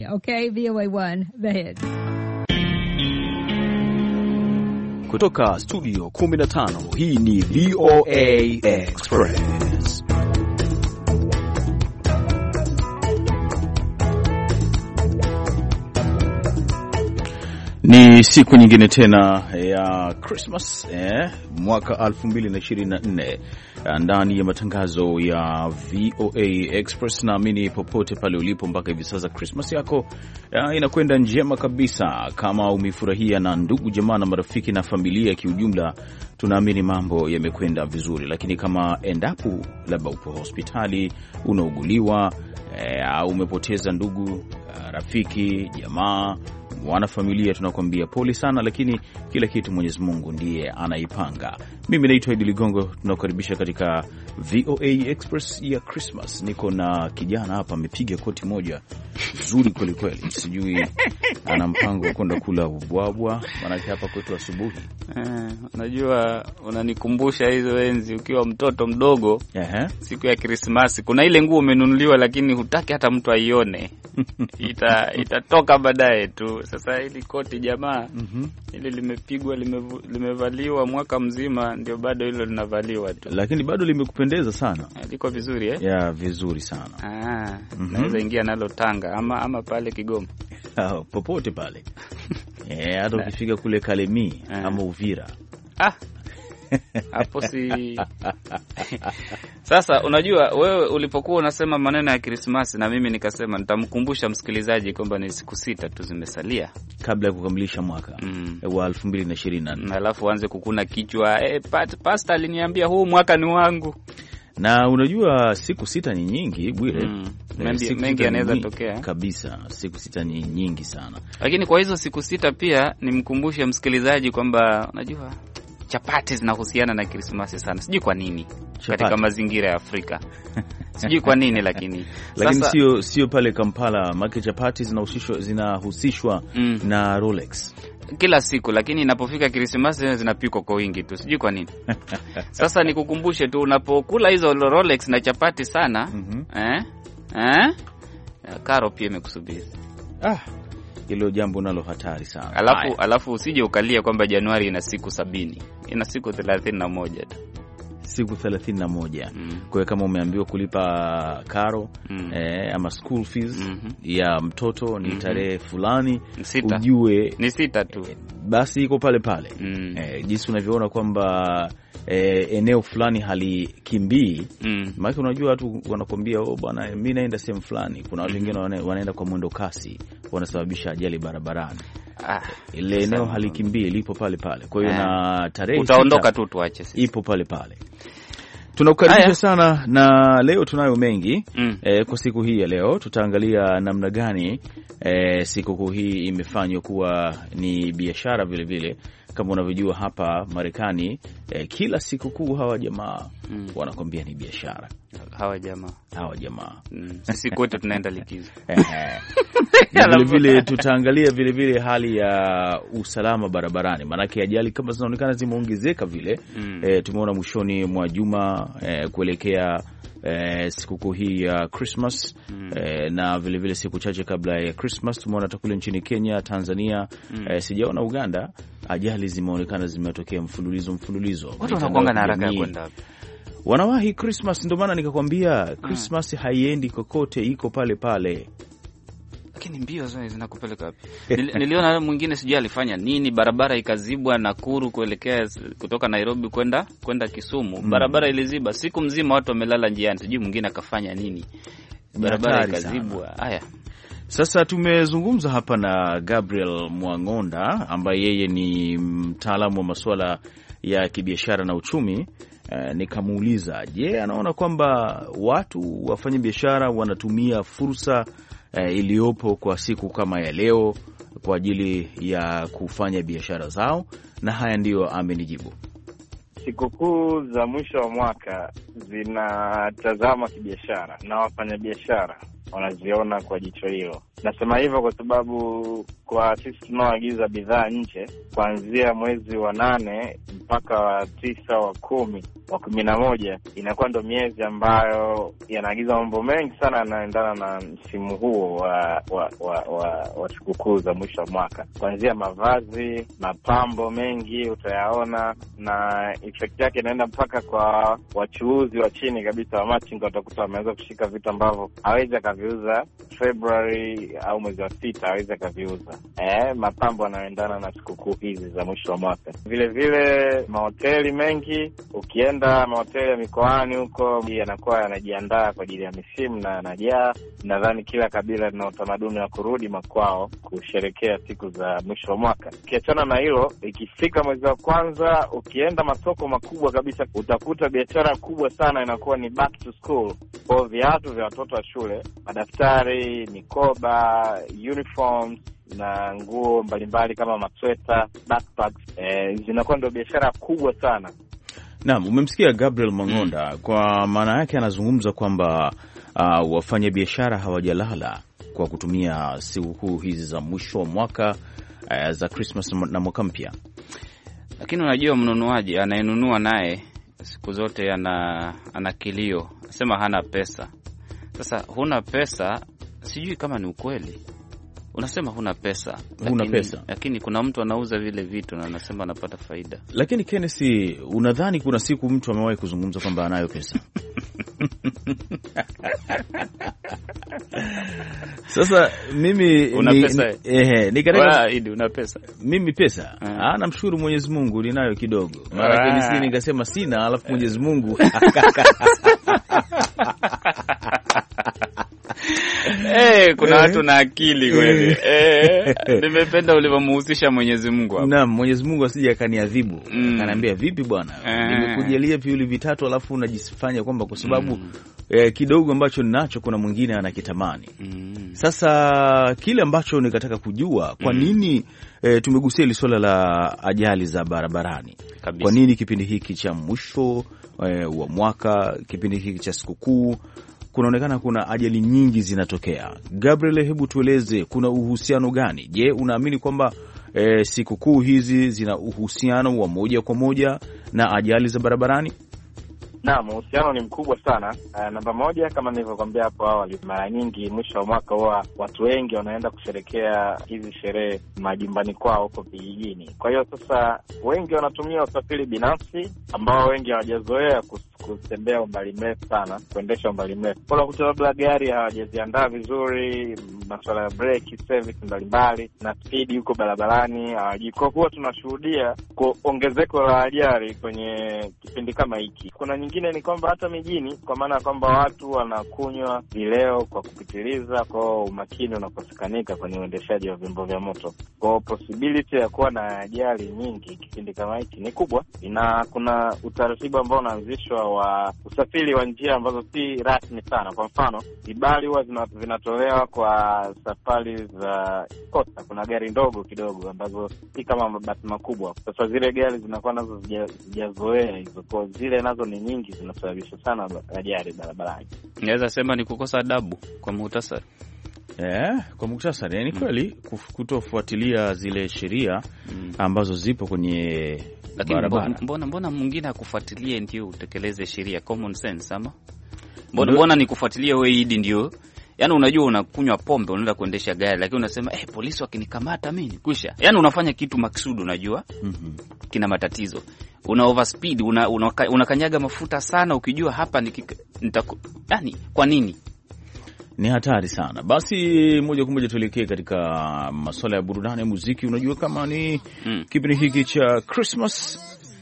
Okay, VOA1, the hit. Kutoka studio 15, hii ni VOA Express. Ni siku nyingine tena ya Christmas mwaka 2024 ndani ya matangazo ya VOA Express. Naamini popote pale ulipo mpaka hivi sasa Christmas yako inakwenda njema kabisa. Kama umefurahia na ndugu jamaa na marafiki na familia kiujumla, tunaamini mambo yamekwenda vizuri. Lakini kama endapo labda upo hospitali, unauguliwa au umepoteza ndugu, rafiki, jamaa, wana familia, tunakwambia pole sana, lakini kila kitu Mwenyezi Mungu ndiye anaipanga. Mimi naitwa Idi Ligongo, tunakukaribisha katika VOA Express ya Christmas. Niko na kijana hapa amepiga koti moja nzuri kweli kweli. Sijui ana mpango wa kwenda kula ubwabwa, maana hapa kwetu asubuhi. Unajua unanikumbusha hizo enzi ukiwa mtoto mdogo. Siku ya Christmas kuna ile nguo umenunuliwa lakini hutaki hata mtu aione. Itatoka baadaye tu. Sasa hili koti jamaa, ile limepigwa, limevaliwa mwaka mzima, ndio bado hilo linavaliwa tu. Lakini bado limekupendeza sana. Liko vizuri Ya, vizuri sana. Naweza ingia nalo Tanga ama pale Kigoma. Popote pale. Hata ukifika kule Kalemi ama Uvira. Hapo si. Sasa unajua wewe ulipokuwa unasema maneno ya Christmas na mimi nikasema nitamkumbusha msikilizaji kwamba ni siku 6 tu zimesalia kabla ya kukamilisha mwaka wa 2024. Alafu anze kukuna kichwa, pastor aliniambia huu mwaka ni wangu. Na unajua siku 6 ni nyingi Bwire. Mengi yanaweza tokea kabisa. Siku 6 ni nyingi sana. Lakini kwa hizo siku 6 pia nimkumbushe msikilizaji kwamba unajua chapati zinahusiana na Christmas sana. Sijui kwa nini katika mazingira ya Afrika. Sijui kwa nini lakini sio pale Kampala, maki chapati zinahusishwa na Rolex kila siku, lakini inapofika Christmas zinapikwa kwa wingi tu. Sijui kwa nini. Sasa nikukumbushe tu, unapokula hizo Rolex na chapati sana, karo pia imekusubiri. Hilo jambo nalo hatari sana. Alafu usije ukalia kwamba Januari ina siku 70. Ina siku 31 tu. Siku 31. Kwa hiyo kama umeambiwa kulipa karo ama school fees ya mtoto ni tarehe fulani, ujue ni 6 tu. Basi iko pale pale. Jinsi unavyoona kwamba eneo fulani halikimbii. Maana unajua watu wanakuambia bwana mimi naenda sehemu fulani. Kuna watu wengine wanaenda kwa mwendo kasi, wanasababisha ajali barabarani. Ile eneo halikimbii, lipo pale pale. Kwa hiyo na tarehe utaondoka tu, tuache sisi. Ipo pale pale. Tunakukaribisha sana na leo tunayo mengi. Kwa siku hii ya leo tutaangalia namna gani siku hii imefanywa kuwa ni biashara vile vile. Kama unavyojua hapa Marekani kila siku kuu hawa jamaa wanakwambia ni biashara. Hawa jamaa. Sisi kwetu tunaenda likizo. Vile vile tutaangalia vile vile hali ya usalama barabarani. Maana ajali kama zinaonekana zimeongezeka vile. Tumeona mwishoni mwa juma kuelekea sikukuu hii ya Christmas. Na vile vile siku chache kabla ya Christmas tumeona takule nchini Kenya, Tanzania, sijaona Uganda, ajali zimeonekana zimetokea mfululizo. Watu wanakuanga na haraka ya kwenda wapi? Wanawahi Christmas, ndio maana nikakwambia Christmas haiendi kokote, iko pale pale. Lakini mbio zao zinakupeleka wapi? Niliona mwingine sijui alifanya nini, barabara ikazibwa Nakuru kuelekea kutoka Nairobi kwenda Kisumu. Barabara iliziba siku mzima, watu wamelala njiani, sijui mwingine akafanya nini. Barabara ikazibwa. Haya. Sasa tumezungumza hapa na Gabriel Mwangonda ambaye yeye ni mtaalamu wa masuala ya kibiashara na uchumi. Nikamuuliza, je, anaona kwamba watu wafanya biashara wanatumia fursa iliyopo kwa siku kama ya leo kwa ajili ya kufanya biashara zao? Na haya ndiyo amenijibu. Sikukuu za mwisho wa mwaka zinatazama kibiashara na wafanyabiashara wanaziona kwa jicho hilo. Nasema hivyo kwa sababu kwa sisi tunaoagiza bidhaa nje, kuanzia mwezi wa 8 mpaka wa 9, wa 10, wa 11 inakuwa ndo miezi ambayo yanaagiza mambo mengi sana yanaendana na msimu huo wa sikukuu za mwisho wa mwaka. Kuanzia mavazi, mapambo mengi utayaona, na effect yake inaenda mpaka kwa wachuuzi wa chini kabisa wa machinga. Utakuta wameweza kushika vitu ambavyo hawezi akaviuza February au mwezi wa 6, hawezi akaviuza. Mapambo yanaendana na sikukuu hizi za mwisho wa mwaka. Vile vile mahoteli mengi, ukienda mahoteli ya mikoani huko yanakuwa yanajiandaa kwa ajili ya misimu na yanajaa. Nadhani kila kabila lina utamaduni wa kurudi makwao kusherekea siku za mwisho wa mwaka. Ukiachana na hilo, ikifika mwezi wa kwanza, ukienda masoko makubwa kabisa, utakuta biashara kubwa sana inakuwa ni back to school. Kwa viatu vya watoto wa shule, madaftari, mikoba, uniforms na nguo mbalimbali kama masweta, backpacks, zinakuwa ndio biashara kubwa sana. Naam, umemsikia Gabriel Mang'onda. Kwa maana yake anazungumza kwamba wafanya biashara hawajalala kwa kutumia sikukuu hizi za mwisho wa mwaka za Christmas na mwaka mpya. Lakini unajua mnunuaji anayenunua naye siku zote ana kilio, anasema hana pesa. Sasa huna pesa, sijui kama ni ukweli. Unasema huna pesa, lakini kuna mtu anauza vile vitu na anasema anapata faida. Lakini Kenneth, unadhani kuna siku mtu amewahi kuzungumza kwamba anayo pesa? Sasa mimi una pesa? Una pesa? Mimi pesa? Namshukuru Mwenyezi Mungu ninayo kidogo. Mara nyingine ningesema sina, alafu Mwenyezi Mungu kuna watu na akili kweli. Nimependa ulivyomhusisha Mwenyezi Mungu hapo. Naam, Mwenyezi Mungu asije akaniadhibu. Akaniambia vipi bwana? Nimekujalia viuli vitatu alafu unajifanya kwamba kwa sababu kidogo ambacho ninacho kuna mwingine anakitamani. Sasa kile ambacho nikataka kujua, kwa nini tumegusia ile swala la ajali za barabarani? Kabisa. Kwa nini kipindi hiki cha mwisho wa mwaka, kipindi hiki cha sikukuu kunaonekana kuna ajali nyingi zinatokea? Gabriel, hebu tueleze kuna uhusiano gani? Je, unaamini kwamba sikukuu hizi zina uhusiano wa moja kwa moja na ajali za barabarani? Naam, uhusiano ni mkubwa sana. Namba moja, kama nilivyokuambia hapo awali, mara nyingi mwisho wa mwaka huwa watu wengi wanaenda kusherekea hizi sherehe majumbani kwao huko vijijini. Kwa hiyo sasa wengi wanatumia usafiri binafsi ambao wengi hawajazoea kutembea umbali mrefu sana, kuendesha umbali mrefu. Kwa sababu labda gari hawajaziandaa vizuri, masuala ya breki, service mbalimbali na speed huko barabarani hawajui. Kwa kuwa tunashuhudia ongezeko la ajali kwenye kipindi kama hiki. Kuna nyingine ni kwamba hata mijini, kwa maana kwamba watu wanakunywa vileo kwa kupitiliza, kwa umakini unakosekanika kwenye uendeshaji wa vyombo vya moto. Kwa possibility ya kuwa na ajali nyingi kipindi kama hiki ni kubwa. Kuna utaratibu ambao unaanzishwa wa usafiri wa njia ambazo si rasmi sana. Kwa mfano, vibali huwa vinatolewa kwa safari za kosta. Kuna gari ndogo kidogo ambazo si kama mabasi makubwa. Sasa zile gari zinakuwa nazo zijazoea hizo, kwa zile nazo ni nyingi, zinasababisha sana ajali barabarani. Naweza sema ni kukosa adabu kwa muhtasari. Kwa muhtasari ni kweli kutofuatilia zile sheria ambazo zipo kwenye barabara. Mbona mwingine akufuatilie ndio utekeleze sheria? Common sense ama? Mbona ni kufuatilia wewe hidi ndio? Yaani unajua unakunywa pombe unaenda kuendesha gari, lakini unasema polisi wakinikamata mimi nikwisha. Yaani unafanya kitu maksudi, unajua kina matatizo. Una overspeed, unakanyaga mafuta sana ukijua hapa yaani kwa nini? Ni hatari sana. Basi moja kwa moja tuelekee katika masuala ya burudani ya muziki. Unajua kama ni kipindi hiki cha Christmas,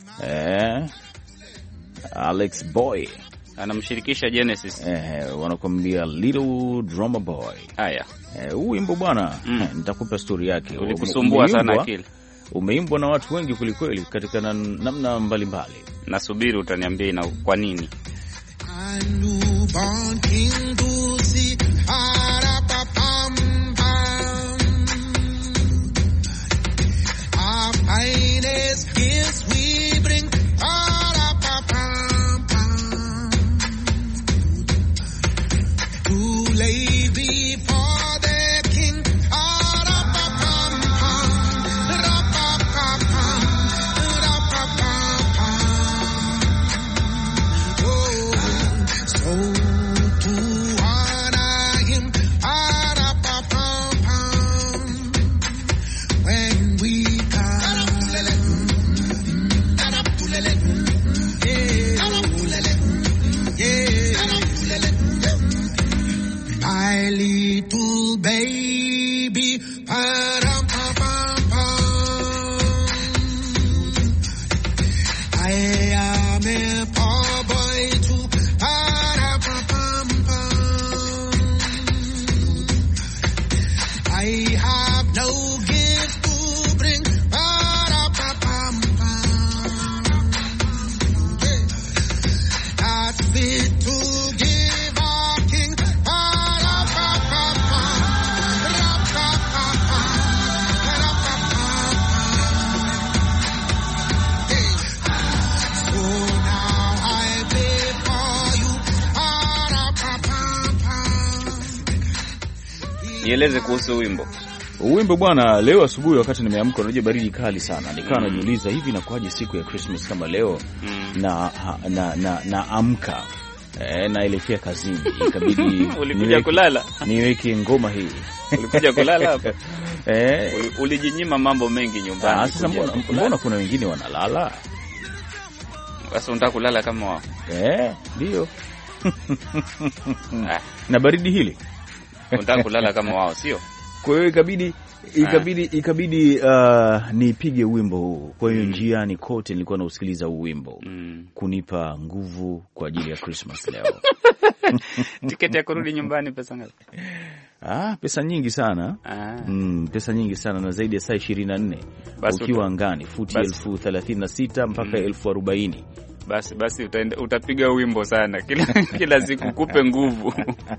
Alex Boy anamshirikisha Genesis, wanakuambia Little Drummer Boy. Haya, huu wimbo bwana, nitakupa story yake. Ulikusumbua sana akili. Umeimbwa na watu wengi kulikweli katika namna mbalimbali. Nasubiri utaniambia na kwa nini. Lay before the king, I have no gift to bring. Not fit to give a king. Nieleze kuhusu wimbo. Wimbo bwana, leo asubuhi wakati nimeamka, unajua baridi kali sana, nikawa najiuliza hivi inakuaje siku ya Christmas kama leo na amka naelekea kazini, ikabidi ulikuja kulala niweke ngoma hii. Ulikuja kulala hapa ulijinyima mambo mengi nyumbani. Sasa mbona kuna wengine wanalala? Sasa unataka kulala kama wao? Ndio. Na baridi hili unataka kulala kama wao, sio? Kwa hiyo ikabidi nipige wimbo huu. Kwa hiyo njiani kote nilikuwa nausikiliza huu wimbo kunipa nguvu kwa ajili ya Christmas leo. Tiketi ya kurudi nyumbani pesa ngapi? Pesa nyingi sana. Pesa nyingi sana, na zaidi ya saa 24 ukiwa angani, futi 36,000 mpaka 40,000. Basi utapiga wimbo sana kila siku kupe nguvu.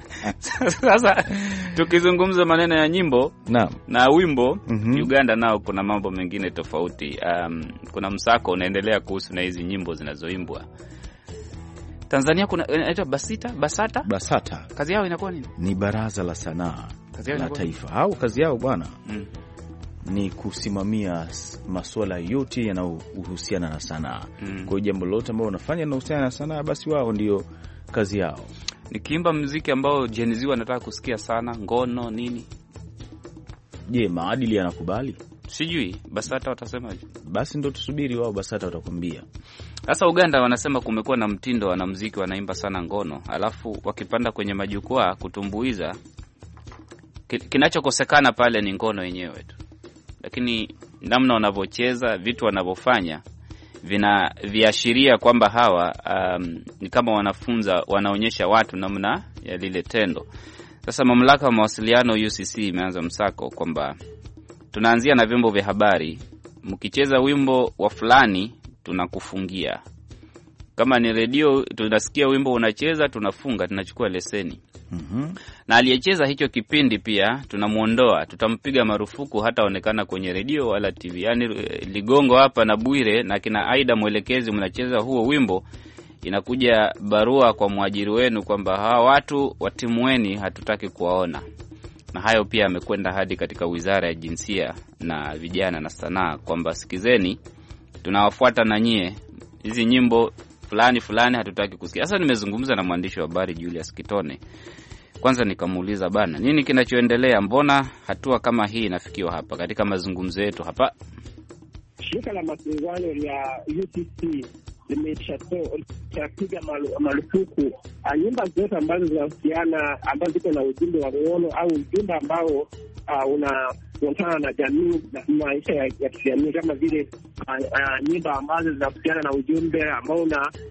Sasa tukizungumza maneno ya nyimbo na wimbo, Uganda nao kuna mambo mengine tofauti. Kuna msako unaendelea kuhusu na hizi nyimbo zinazoimbwa. Tanzania kuna inaitwa BASATA. Kazi yao inakuwa nini? Ni baraza la sanaa la taifa. Au kazi yao bwana ni kusimamia masuala yote yanayohusiana na sanaa. Kwa hiyo jambo lote ambalo wanafanya linahusiana na sanaa, basi wao ndio kazi yao. Nikiimba muziki ambao Gen Z wanataka kusikia sana, ngono nini, je, maadili yanakubali? Sijui BASATA watasemaje. Basi ndo tusubiri wao BASATA watakwambia. Sasa Uganda wanasema kumekuwa na mtindo wa muziki wanaimba sana ngono, alafu wakipanda kwenye majukwaa kutumbuiza, kinachokosekana pale ni ngono yenyewe tu. Lakini namna wanavyocheza, vitu wanavyofanya viashiria kwamba hawa ni kama wanaonyesha watu namna ya lile tendo. Sasa mamlaka ya mawasiliano UCC imeanza msako kwamba tunaanzia na vyombo vya habari, mkicheza wimbo wa fulani tunakufungia. Kama ni redio tunasikia wimbo unacheza, tunafunga, tunachukua leseni. Na aliyecheza hicho kipindi pia tunamuondoa, tutampiga marufuku hata onekana kwenye redio wala TV. Yani Ligongo hapa na Bwire na kina Aida mwelekezi mnacheza huo wimbo, inakuja barua kwa mwajiri wenu kwamba hawa watu watimueni, hatutaki kuwaona. Na hayo pia amekwenda hadi katika Wizara ya Jinsia na Vijana na Sanaa kwamba sikizeni, tunawafuata na nyie, hizi nyimbo fulani hatutaki kusikia. Sasa nimezungumza na mwandishi wa habari Julius Kitone. Kwanza nikamuuliza bana, nini kinachoendelea? Mbona hatua kama hii inafikiwa hapa katika mazungumzo yetu hapa? Shirika la mazungumzo ya UCC limeshapiga marufuku nyimbo zote ambazo zinahusiana, ambazo ziko na ujumbe wa ngono au ujumbe ambao unaonekana na jamii na maisha ya kijamii, kama vile nyimbo ambazo zinahusiana na ujumbe ambao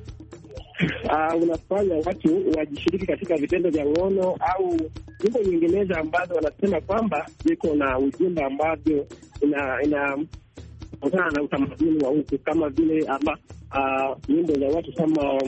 unafanya watu wajishiriki katika vitendo vya ngono, au nyimbo nyinginezo ambazo wanasema kwamba ziko na ujumbe ambavyo kutokana na utamaduni wa huku, kama vile nyimbo za watu kama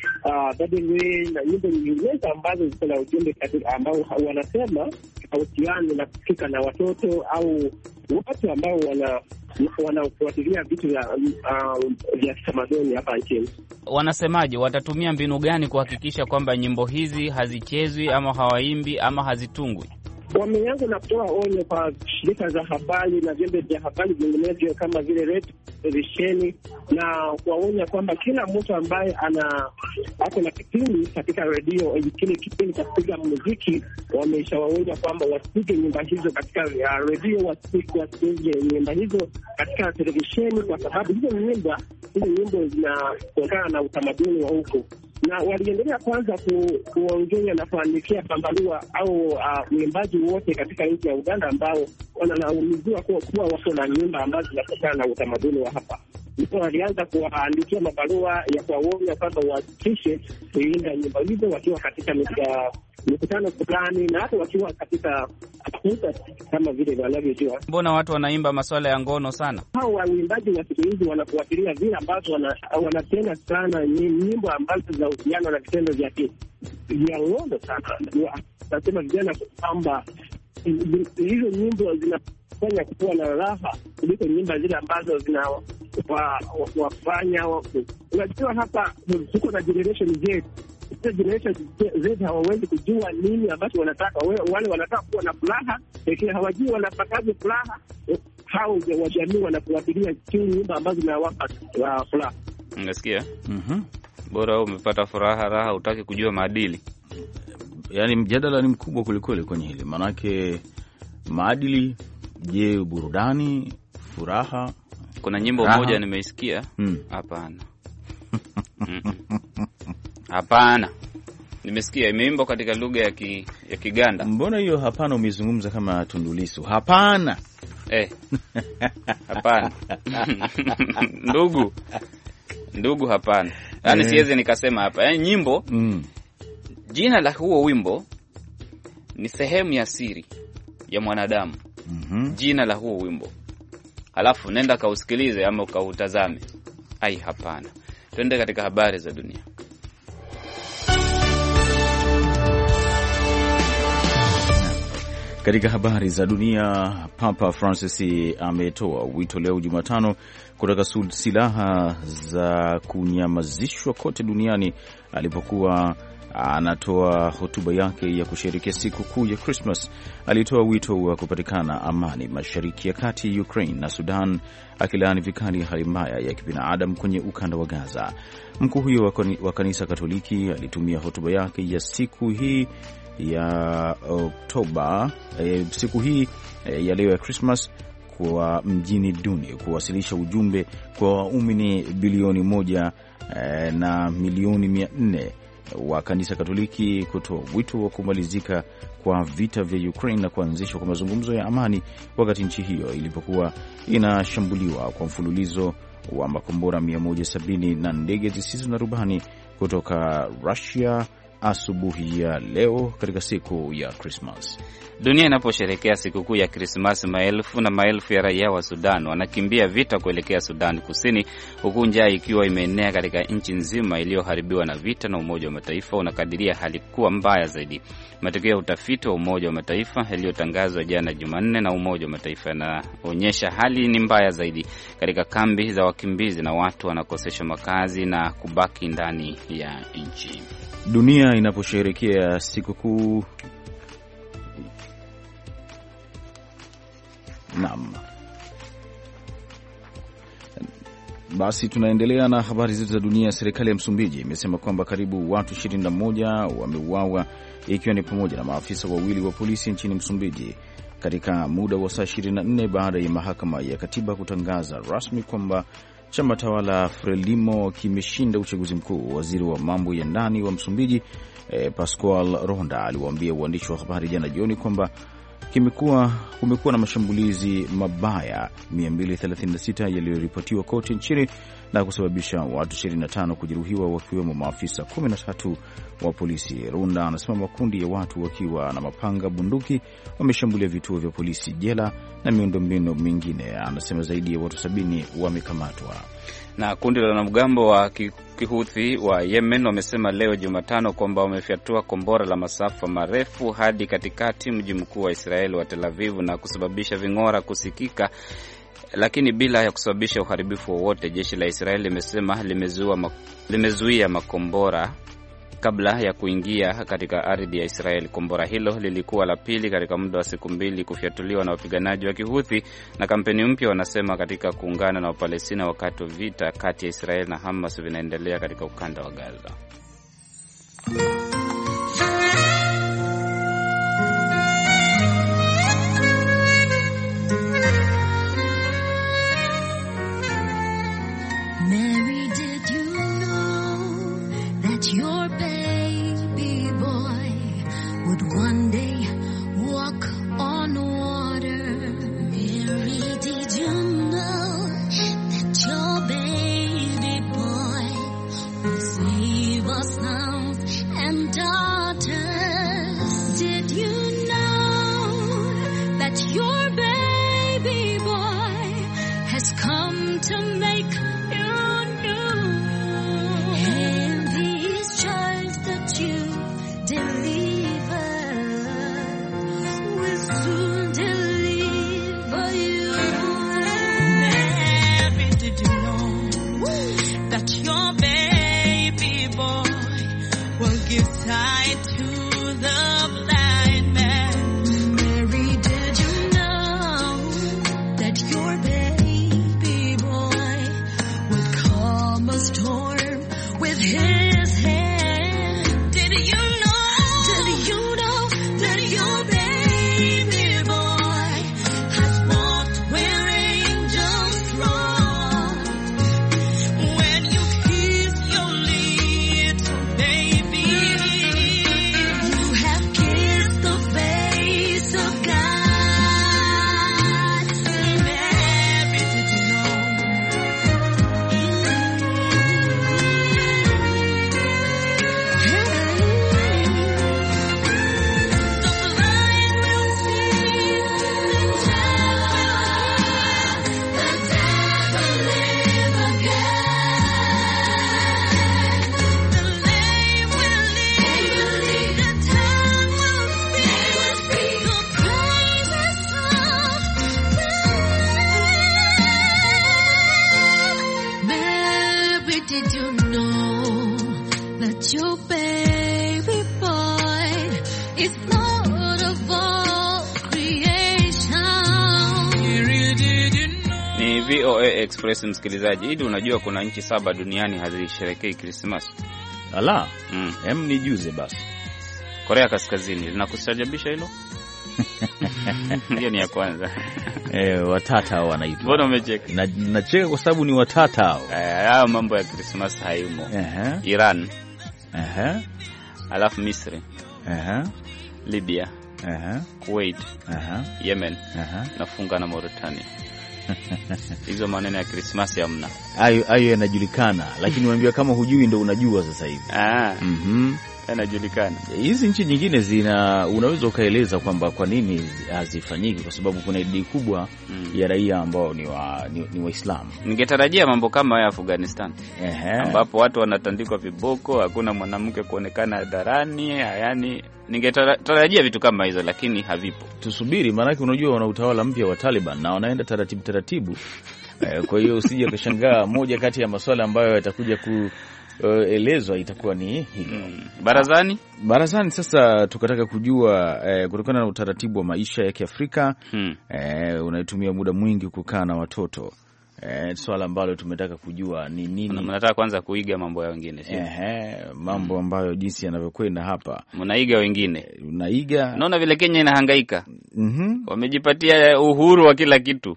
Daddy na nyimbo nyinginezo ambazo ziko na ujumbe ambao wanasema hahusiani na kufika na watoto au watu ambao wanafuatilia vitu vya kitamaduni hapa nchini. Wanasemaje? Watatumia mbinu gani kuhakikisha kwamba nyimbo hizi hazichezwi ama hawaimbi ama hazitungwi? Wameanza na kutoa onyo kwa shirika za habari na vyombo vya habari vinginevyo kama vile redio, televisheni, na kuwaonya kwamba kila mtu ambaye ako na kipindi katika redio, kile kipindi cha kupiga muziki, wameshawaonya kwamba wasipige nyimbo hizo katika redio, wasipige nyimbo hizo katika televisheni, kwa sababu hizo nyimbo zinatokana na utamaduni wa huko. Na waliendelea kwanza kuongea na kuandikia barua au waimbaji wote katika nchi ya Uganda ambao wanalaumiwa kuwa wako na nyimbo ambazo zinatokana na utamaduni wa hapa. Ndipo walianza kuwaandikia mabarua ya kuwaonya kwamba wahakikishe kuimba nyimbo hizo wakiwa katika mikutano fulani, na hata wakiwa katika fursa kama vile wanavyojua. Mbona watu wanaimba masuala ya ngono sana? Hao waimbaji wa siku hizi wanafuatilia vile ambazo wanapenda sana nyimbo ambazo zinahusiana na vitendo vya ngono sana. Nasema vijana kwamba hizo nyimbo zinafanya kuwa na raha kuliko nyimbo zile ambazo wafanya. Unajua, hapa tuko na generation Z. Generation Z hawawezi kujua nini ambacho wanataka. Wale wanataka kuwa na furaha, lakini hawajui wanapataje furaha. Hao wajamii wanafuatilia tu nyimbo ambazo zinawapa furaha. Unasikia? Bora umepata furaha, raha, utaki kujua maadili. Yaani mjadala ni mkubwa kulikweli kwenye hili. Manake maadili, je, burudani, furaha? Kuna nyimbo moja nimeisikia. Hapana. Hapana. Nimesikia imeimbwa katika lugha ya Kiganda. Mbona hiyo hapana umezungumza kama Tundu Lissu? Hapana. Hapana. Ndugu hapana. Yaani siwezi nikasema hapa. Yaani nyimbo jina la huo wimbo ni sehemu ya siri ya mwanadamu. Jina la huo wimbo. Halafu nenda kausikilize ama ukautazame. Hapana. Twende katika habari za dunia. Katika habari za dunia, Papa Francis ametoa wito leo Jumatano kutaka silaha za kunyamazishwa kote duniani alipokuwa anatoa hotuba yake ya kusherehekea siku kuu ya Christmas. Alitoa wito wa kupatikana amani Mashariki ya Kati, Ukraine na Sudan, akilaani vikali hali mbaya ya kibinadamu kwenye ukanda wa Gaza. Mkuu huyo wa kanisa Katoliki alitumia hotuba yake ya siku hii ya Oktoba, siku hii ya leo ya Christmas kwa mjini Duni kuwasilisha ujumbe kwa waumini bilioni 1 na milioni 400 wa kanisa Katoliki, kutoa wito wa kumalizika kwa vita vya Ukraine na kuanzishwa kwa mazungumzo ya amani wakati nchi hiyo ilipokuwa inashambuliwa kwa mfululizo wa makombora 170 na ndege zisizo na rubani kutoka Russia asubuhi ya leo katika siku ya Christmas. Dunia inaposherehekea sikukuu ya Christmas, maelfu na maelfu ya raia wa Sudan wanakimbia vita kuelekea Sudan Kusini, huku njaa ikiwa imeenea katika nchi nzima iliyoharibiwa na vita, na Umoja wa Mataifa unakadiria hali kuwa mbaya zaidi. Matokeo ya utafiti wa Umoja wa Mataifa yaliyotangazwa jana Jumanne na Umoja wa Mataifa yanaonyesha hali ni mbaya zaidi katika kambi za wakimbizi na watu wanakosesha makazi na kubaki ndani ya nchi. Dunia inaposherehekea sikukuu basi tunaendelea na habari zetu za dunia. Serikali ya Msumbiji imesema kwamba karibu watu 21 wameuawa, ikiwa ni pamoja na maafisa wawili wa polisi nchini Msumbiji katika muda wa saa 24 baada ya mahakama ya katiba kutangaza rasmi kwamba chama tawala Frelimo kimeshinda uchaguzi mkuu. Waziri wa mambo ya ndani wa Msumbiji Pascoal Ronda aliwaambia uandishi wa habari jana jioni kwamba kumekuwa na mashambulizi mabaya 236 yaliyoripotiwa kote nchini na kusababisha watu 25 kujeruhiwa, wakiwemo maafisa 13 wa polisi. Ronda anasema makundi ya watu wakiwa na mapanga, bunduki wameshambulia vituo vya polisi, jela na miundombinu mingine. Anasema zaidi ya watu 70 wamekamatwa. Na kundi la wanamgambo wa Kihuthi wa Yemen wamesema leo Jumatano kwamba wamefyatua kombora la masafa marefu hadi katikati mji mkuu wa Israeli wa Tel Aviv na kusababisha ving'ora kusikika, lakini bila ya kusababisha uharibifu wowote. Jeshi la Israeli limesema limezuia makombora kabla ya kuingia katika ardhi ya Israeli. Kombora hilo lilikuwa la pili katika muda wa siku 2 kufyatuliwa na wapiganaji wa Kihuthi, na kampeni mpya wanasema katika kuungana na Wapalestina wakati wa vita kati ya Israeli na Hamas vinaendelea katika ukanda wa Gaza. Mary, did you know that your baby boy would one day walk on water? Mary, did you know that your baby boy will save us now and to make you new. And these charms that you deliver will soon deliver you. Mary, did you know that your baby boy will give sight to the blind man? Mary, did you know that your baby boy would calm a storm with his hand? Did you know that your baby boy has walked where angels walk? When you kiss your little baby, you have kissed the face of God. Mary, did you know that your baby boy is Lord of all creation? Ni VOA Express, msikilizaji. Hidi unajua kuna nchi 7 duniani hazisherekei Christmas. Ala, nijuze basi. Korea Kaskazini, linakustajabisha hilo? Hiyo ni ya kwanza. Watata wanaitwa. Mbona umecheka? Nacheka kwa sababu ni watata hao. Hao mambo ya Christmas haimo. Iran. Alafu Misri. Libya. Kuwait. Yemen. Nafunga na Mauritania. Hizo maneno ya Christmas hamna. Hayo yanajulikana, lakini unaambiwa kama hujui ndio unajua sasa hivi. Yanajulikana. Hizi nchi nyingine unaweza ukaeleza kwamba kwa nini hazifanyiki? Kwa sababu kuna idadi kubwa ya raia ambao ni Waislamu. Ningetarajia mambo kama ya Afghanistan. Ambapo watu wanatandikwa viboko, hakuna mwanamke kuonekana hadharani, yani ningetarajia vitu kama hizo, lakini havipo. Tusubiri, maana unajua wana utawala mpya wa Taliban na wanaenda taratibu. Kwa hiyo usije ukashangaa moja kati ya masuala ambayo yatakuja elezwa itakuwa ni hilo. Barazani sasa tukataka kujua kutokana na utaratibu wa maisha ya Kiafrika, unatumia muda mwingi kukaa na watoto. Swala ambalo tumetaka kujua ni nini. Mnataka kwanza kuiga mambo ya wengine, sio? Mambo ambayo jinsi yanavyokwenda hapa. Mnaiga wengine. Unaiga. Naona vile Kenya inahangaika. Wamejipatia uhuru wa kila kitu.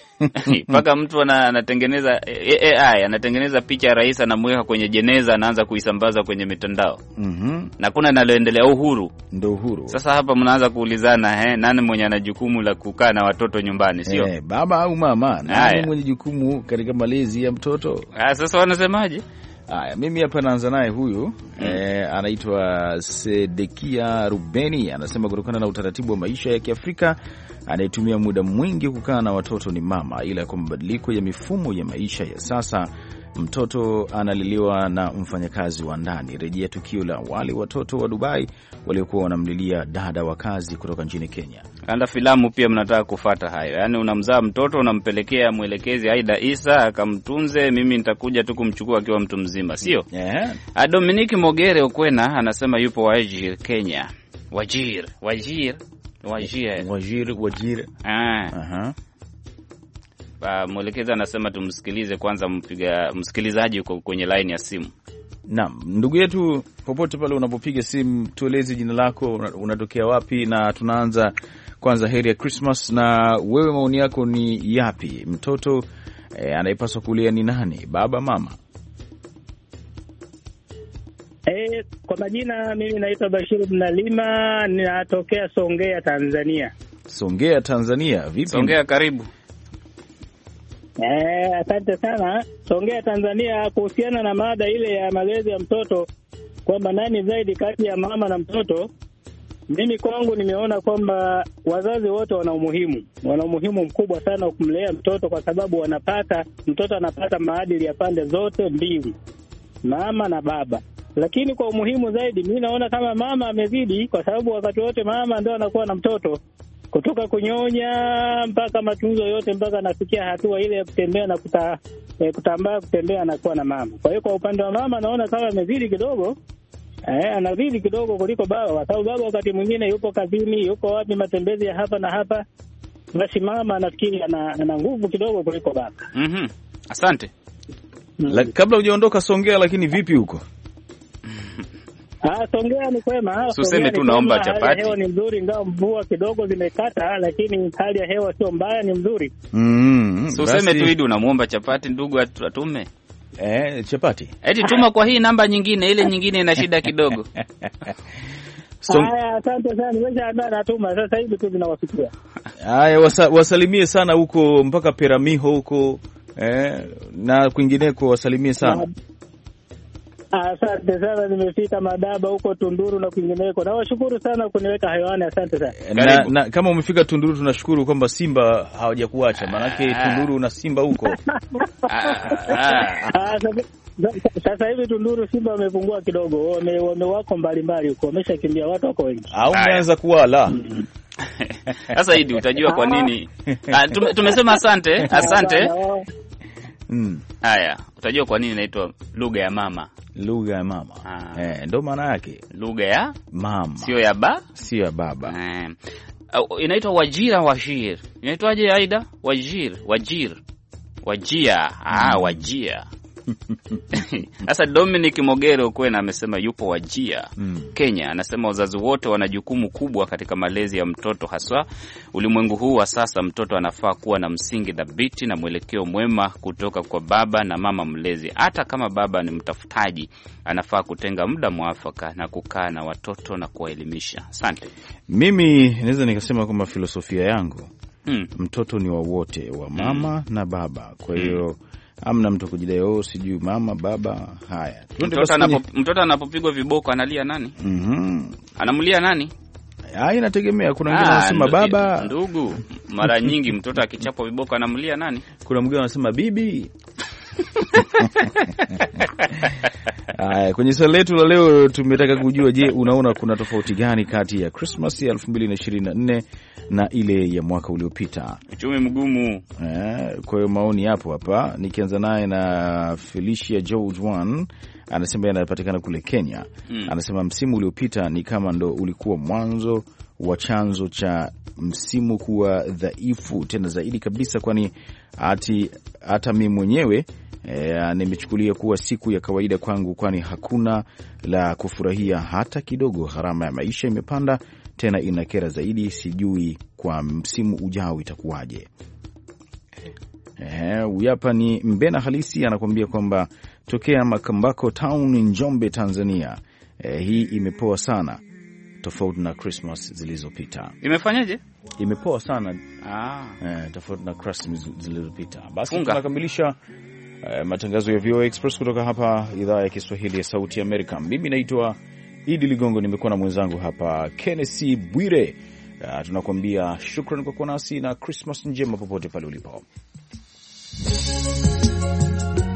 Paka mtu anatengeneza anatengeneza picha ya rais, anamweka kwenye jeneza, anaanza kuisambaza kwenye mitandao. Na kuna naloendelea uhuru. Ndio uhuru. Sasa hapa mnaanza kuulizana, nani mwenye ana jukumu la kukaa na watoto nyumbani, sio? Baba au mama? Nani mwenye jukumu katika malezi ya mtoto? Sasa wanasemaje? Mimi hapa naanza naye huyu. Anaitwa Sedekia Rubeni, anasema kutokana na utaratibu wa maisha ya Kiafrika, anayetumia muda mwingi kukaa na watoto ni mama, ila kwa mabadiliko ya mifumo ya maisha ya sasa mtoto analiliwa na mfanyakazi wa ndani. Rejea tukio la wale watoto wa Dubai waliokuwa wanamlilia dada wa kazi kutoka nchini Kenya. Kanda filamu pia mnataka kufuata hayo. Yaani unamzaa mtoto, unampelekea mwelekezi Aida Isa akamtunze, mimi nitakuja tu kumchukua akiwa mtu mzima, sio? Dominic Mogere Okwena anasema yupo Wajir, Kenya. Wajir. Mwelekezi anasema tumsikilize kwanza msikilizaji kwenye line ya simu. Naam, ndugu yetu, popote pale unapopiga simu, tueleze jina lako, unatokea wapi, na tunaanza kwanza heri ya Christmas, na wewe maoni yako ni yapi? Mtoto anayepaswa kulia ni nani, baba, mama? Kwa majina mimi naitwa Bashir Mnalima, ninatokea Songea, Tanzania. Songea, Tanzania, vipi? Songea, karibu. Asante sana. Songea, Tanzania, kuhusiana na mada ile ya malezi ya mtoto, kwamba nani zaidi kati ya mama na mtoto, Mimi kwangu nimeona kwamba wazazi wote wana umuhimu mkubwa sana kumlea mtoto, kwa sababu mtoto anapata maadili ya pande zote mbili, mama na baba. Lakini kwa umuhimu zaidi, mimi naona kama mama amezidi, kwa sababu wakati wote mama ndio anakuwa na mtoto, kutoka kunyonya mpaka matunzo yote, mpaka anafikia hatua ile ya kutembea na kutambaa, kutembea, anakuwa na mama. Kwa hiyo kwa upande wa mama naona kama amezidi kidogo. Anazidi kidogo kuliko baba, kwa sababu baba wakati mwingine yupo kazini, yuko wapi, matembezi ya hapa na hapa. Basi mama nafikiri ana nguvu kidogo kuliko baba. Asante. Kabla hujaondoka Songea, lakini vipi huko? Songea ni kwema. Useme tu naomba chapati. Hali ya hewa ni nzuri, ingawa mvua kidogo zimekata, lakini hali ya hewa sio mbaya, ni mzuri. Useme tu Idi unamuomba chapati ndugu atume. Chapati. Eti tuma kwa hii namba nyingine, ile nyingine ina shida kidogo. Haya, asante sana. Wewe natuma sasa hivi tu zinawafikia. Haya, wasalimie sana huko mpaka Peramiho huko na kwingineko, wasalimie sana. Asante sana, nimefika Madaba huko Tunduru na kwingineko. Nawashukuru sana kuniweka hewani, asante sana. Na kama umefika Tunduru tunashukuru kwamba Simba hawajakuacha, maanake Tunduru na Simba huko. Sasa hivi Tunduru Simba wamepungua kidogo, wako mbalimbali huko, wameshakimbia, watu wako wengi. Au umeanza kuwala. Sasa hivi utajua kwa nini. Tumesema asante. Haya, utajua kwa nini inaitwa lugha ya mama. Lugha ya mama. Ndio maana yake. Lugha ya mama. Sio ya baba. Inaitwa wajir. Inaitwaje Aida? Wajir. Wajia. Wajia. Sasa Dominic Mogero kwena amesema yupo Wajia, Kenya. Anasema wazazi wote wana jukumu kubwa katika malezi ya mtoto, haswa ulimwengu huu wa sasa. Mtoto anafaa kuwa na msingi dhabiti na mwelekeo mwema kutoka kwa baba na mama mlezi. Hata kama baba ni mtafutaji, anafaa kutenga muda mwafaka na kukaa na watoto na kuwaelimisha. Asante. Mimi naweza nikasema kwamba filosofia yangu, mtoto ni wa wote, wa mama na baba. Kwa hiyo amna mtu kujidai sijui mama baba. Haya, mtoto anapopigwa viboko analia nani? Anamlia nani? Inategemea. Kuna wengine wanasema baba. Ndugu, mara nyingi mtoto akichapwa viboko anamlia nani? Kuna mwingine anasema bibi. Kwenye swali letu la leo tumetaka kujua, je, unaona kuna tofauti gani kati ya Christmas ya 2024 na ile ya mwaka uliopita? Uchumi mgumu. Kwa hiyo maoni yapo hapa. Nikianza naye na Felicia George One, anasema yanapatikana kule Kenya. Anasema msimu uliopita ni kama ndo ulikuwa mwanzo wa chanzo cha msimu kuwa dhaifu tena zaidi kabisa, kwani hata mimi mwenyewe nimechukulia kuwa siku ya kawaida kwangu, kwani hakuna la kufurahia hata kidogo. Gharama ya maisha imepanda tena inakera zaidi, sijui kwa msimu ujao itakuwaje. Hapa ni Mbena Halisi anakuambia kwamba tokea Makambako Town, Njombe, Tanzania. Hii imepoa sana tofauti na Christmas zilizopita. Imefanyaje? Imepoa sana. Tofauti na Christmas zilizopita. Basi tunakamilisha matangazo ya VOA Express kutoka hapa idhaa ya Kiswahili ya Sauti ya Amerika. Mimi naitwa Idi Ligongo, nimekuwa na mwenzangu hapa Kenneth Bwire. Tunakuambia shukrani kwa kuwa nasi na Christmas njema popote pale ulipo.